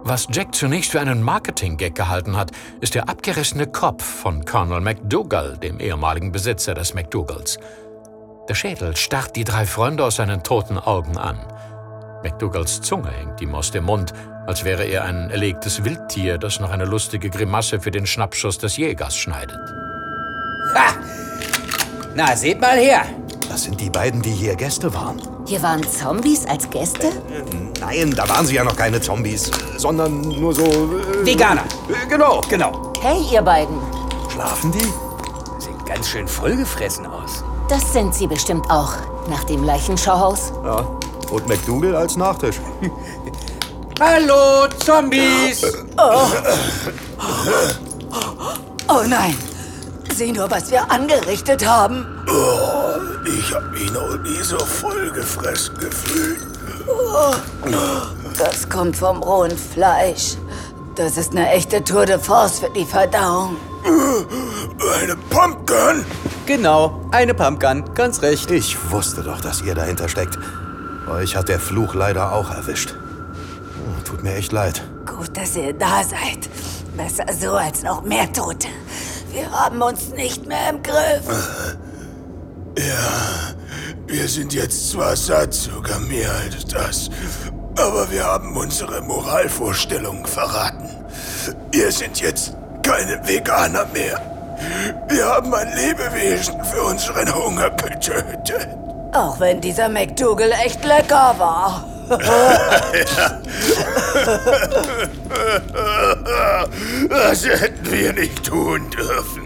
Was Jack zunächst für einen Marketing-Gag gehalten hat, ist der abgerissene Kopf von Colonel McDougal, dem ehemaligen Besitzer des McDougals. Der Schädel starrt die 3 Freunde aus seinen toten Augen an. McDougals Zunge hängt ihm aus dem Mund, als wäre er ein erlegtes Wildtier, das noch eine lustige Grimasse für den Schnappschuss des Jägers schneidet. Ha! Na, seht mal her! Das sind die beiden, die hier Gäste waren. Hier waren Zombies als Gäste? Nein, da waren sie ja noch keine Zombies, sondern nur so... Veganer. Genau. Hey, ihr beiden. Schlafen die? Sieht ganz schön vollgefressen aus. Das sind sie bestimmt auch, nach dem Leichenschauhaus. Ja. Und McDougal als Nachtisch. Hallo, Zombies! Oh nein! Sieh nur, was wir angerichtet haben. Ich hab mich noch nie so vollgefressen gefühlt. Das kommt vom rohen Fleisch. Das ist eine echte Tour de Force für die Verdauung. Eine Pumpgun? Genau, eine Pumpgun, ganz recht. Ich wusste doch, dass ihr dahinter steckt. Euch hat der Fluch leider auch erwischt. Tut mir echt leid. Gut, dass ihr da seid. Besser so als noch mehr Tote. Wir haben uns nicht mehr im Griff. Ja, wir sind jetzt zwar satt, sogar mehr als das, aber wir haben unsere Moralvorstellungen verraten. Wir sind jetzt keine Veganer mehr. Wir haben ein Lebewesen für unseren Hunger getötet. Auch wenn dieser McDougal echt lecker war. Das hätten wir nicht tun dürfen.